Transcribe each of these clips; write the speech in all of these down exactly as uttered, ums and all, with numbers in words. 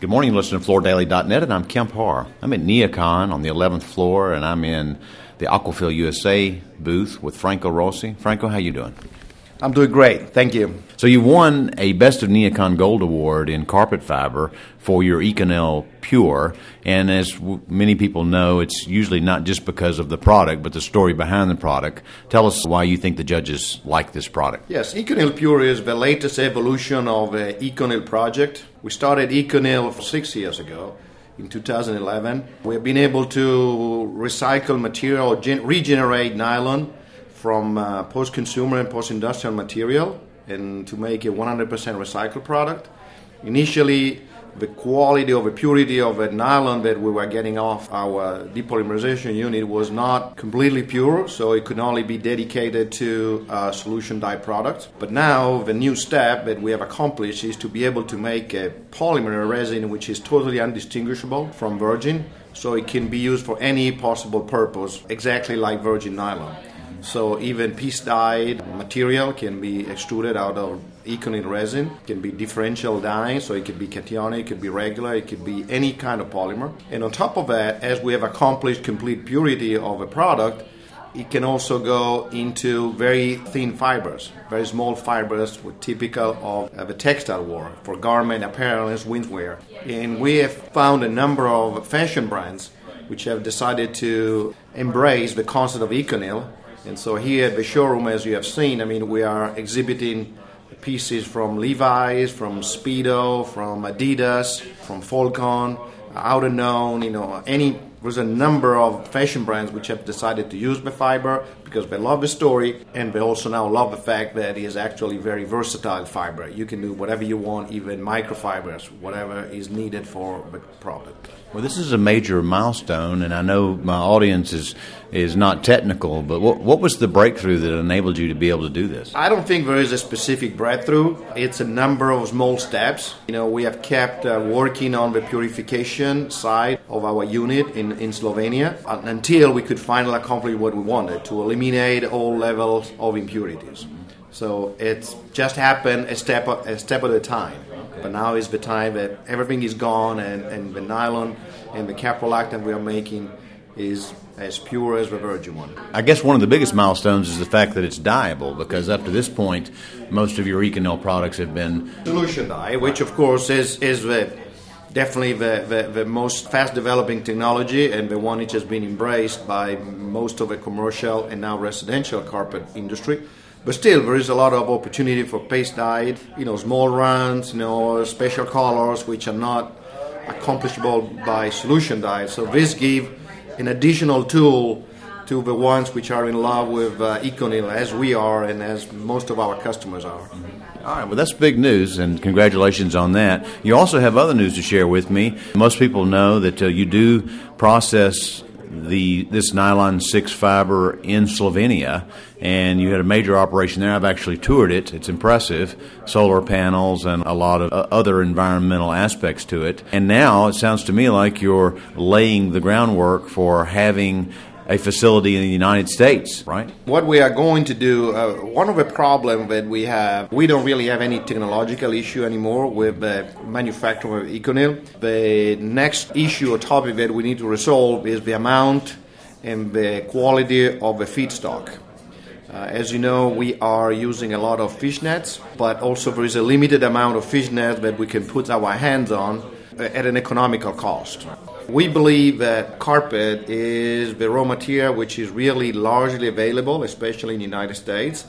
Good morning, listening to Floor Daily dot net, and I'm Kemp Harr. I'm at NeoCon on the eleventh floor, and I'm in the Aquafil U S A booth with Franco Rossi. Franco, how you doing? I'm doing great, thank you. So you won a Best of NeoCon Gold Award in carpet fiber for your ECONYL Pure, and as w- many people know, it's usually not just because of the product, but the story behind the product. Tell us why you think the judges like this product. Yes, ECONYL Pure is the latest evolution of the ECONYL project. We started ECONYL six years ago, in two thousand eleven. We have been able to recycle material, gen- regenerate nylon from uh, post-consumer and post-industrial material and to make a one hundred percent recycled product. Initially, the quality of the purity of the nylon that we were getting off our depolymerization unit was not completely pure, so it could only be dedicated to uh, solution dye products. But now the new step that we have accomplished is to be able to make a polymer resin which is totally undistinguishable from virgin, so it can be used for any possible purpose, exactly like virgin nylon. So even piece-dyed material can be extruded out of ECONYL resin. It can be differential dye, so it could be cationic, it could be regular, it could be any kind of polymer. And on top of that, as we have accomplished complete purity of a product, it can also go into very thin fibers, very small fibers, typical of, of a textile world for garment, apparel, and swimwear. And we have found a number of fashion brands which have decided to embrace the concept of ECONYL. And so here at the showroom, as you have seen, I mean, we are exhibiting pieces from Levi's, from Speedo, from Adidas, from Falcon, Outerknown, you know, any, there's a number of fashion brands which have decided to use the fiber because they love the story, and they also now love the fact that it is actually very versatile fiber. You can do whatever you want, even microfibers, whatever is needed for the product. Well, this is a major milestone, and I know my audience is is not technical, but what, what was the breakthrough that enabled you to be able to do this? I don't think there is a specific breakthrough. It's a number of small steps. You know, we have kept uh, working on the purification side of our unit in, in Slovenia until we could finally accomplish what we wanted, to eliminate all levels of impurities. So it's just happened a step a step at a time. But now is the time that everything is gone, and, and the nylon and the caprolactam we are making is as pure as the virgin one. I guess one of the biggest milestones is the fact that it's dyeable, because up to this point, most of your ECONYL products have been solution dye, which of course is is the definitely the, the, the most fast-developing technology and the one which has been embraced by most of the commercial and now residential carpet industry. But still, there is a lot of opportunity for paste dyed, you know, small runs, you know, special colors which are not accomplishable by solution dye. So this gives an additional tool to the ones which are in love with uh, ECONYL, as we are and as most of our customers are. Mm-hmm. All right, well, that's big news, and congratulations on that. You also have other news to share with me. Most people know that uh, you do process the this nylon six fiber in Slovenia, and you had a major operation there. I've actually toured it. It's impressive. Solar panels and a lot of uh, other environmental aspects to it. And now it sounds to me like you're laying the groundwork for having a facility in the United States, right? What we are going to do, uh, one of the problems that we have, we don't really have any technological issue anymore with the manufacturing of ECONYL. The next issue or topic that we need to resolve is the amount and the quality of the feedstock. Uh, as you know, we are using a lot of fish nets, but also there is a limited amount of fish nets that we can put our hands on at an economical cost. We believe that carpet is the raw material which is really largely available, especially in the United States,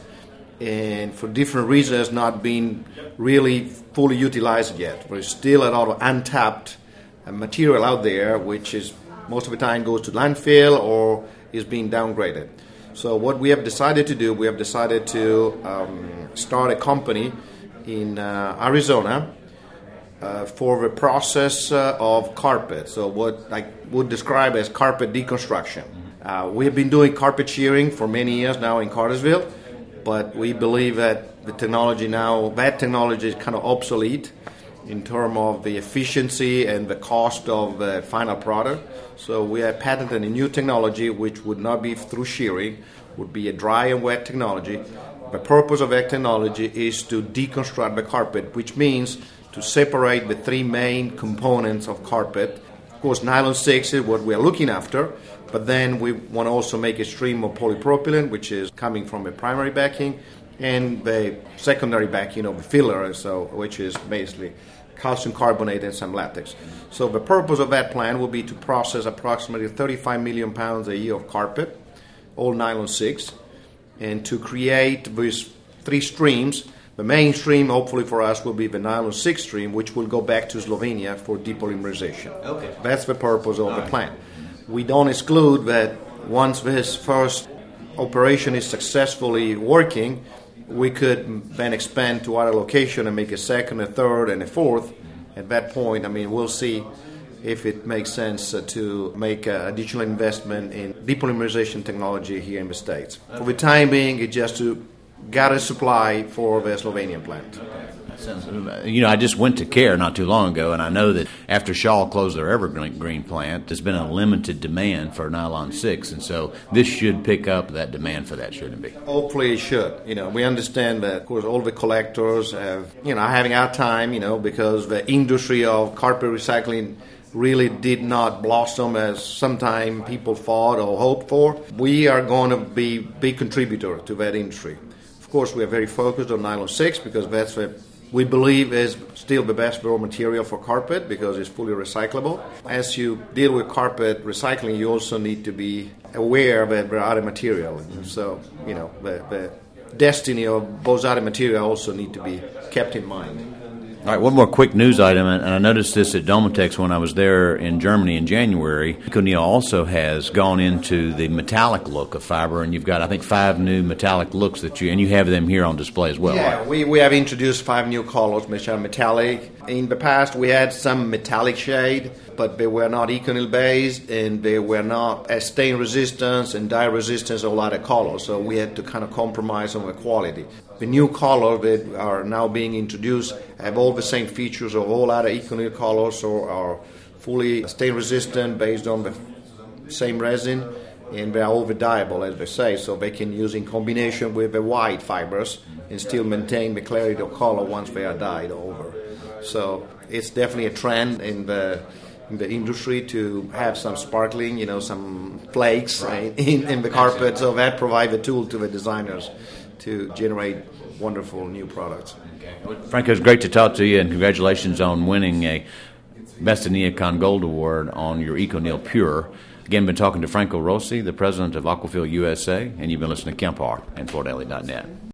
and for different reasons not being really fully utilized yet. There's still a lot of untapped material out there, which is most of the time goes to landfill or is being downgraded. So what we have decided to do, we have decided to um, start a company in uh, Arizona Uh, for the process uh, of carpet, so what I would describe as carpet deconstruction. Uh, we have been doing carpet shearing for many years now in Cartersville, but we believe that the technology now, that technology is kind of obsolete in terms of the efficiency and the cost of the final product. So we have patented a new technology which would not be through shearing, would be a dry and wet technology. The purpose of that technology is to deconstruct the carpet, which means to separate the three main components of carpet. Of course, nylon six is what we are looking after, but then we want to also make a stream of polypropylene, which is coming from a primary backing, and the secondary backing of the filler, so which is basically calcium carbonate and some latex. So the purpose of that plant will be to process approximately thirty-five million pounds a year of carpet, all nylon six, and to create these three streams. The main stream, hopefully for us, will be the nylon six stream, which will go back to Slovenia for depolymerization. Okay. That's the purpose of All the right. plant. We don't exclude that once this first operation is successfully working, we could then expand to other location and make a second, a third, and a fourth. At that point, I mean, we'll see if it makes sense uh, to make uh, additional investment in depolymerization technology here in the States. Okay. For the time being, it's just to gather supply for the Slovenian plant. You know, I just went to CARE not too long ago, and I know that after Shaw closed their Evergreen plant, there's been a limited demand for nylon six, and so this should pick up that demand for that, shouldn't it be? Hopefully it should. You know, we understand that, of course, all the collectors have, you know, having our time, you know, because the industry of carpet recycling really did not blossom as sometimes people thought or hoped for. We are going to be a big contributor to that industry. Of course, we are very focused on nylon six because that's what we believe is still the best raw material for carpet because it's fully recyclable. As you deal with carpet recycling, you also need to be aware that there are other materials. And so, you know, the, the destiny of those other materials also need to be kept in mind. All right, one more quick news item, and I noticed this at Domotex when I was there in Germany in January. ECONYL also has gone into the metallic look of fiber, and you've got, I think, five new metallic looks that you, and you have them here on display as well. Yeah, right? we, we have introduced five new colors which are metallic. In the past, we had some metallic shade, but they were not ECONYL based, and they were not as stain resistance and dye resistance of a lot of colors, so we had to kind of compromise on the quality. The new colors that are now being introduced have all the same features of all other ECONYL colors, or are fully stain resistant based on the same resin, and they are over-dyeable, as they say, so they can use in combination with the white fibers and still maintain the clarity of color once they are dyed over. So it's definitely a trend in the in the industry to have some sparkling, you know, some flakes right, in, in the carpet, so that provides a tool to the designers to generate wonderful new products. Okay. Well, Franco, it's great to talk to you, and congratulations on winning a Best in Neocon Gold Award on your ECONYL Pure. Again, been talking to Franco Rossi, the president of Aquafil U S A, and you've been listening to Kemp Harr and Fort Daily dot net.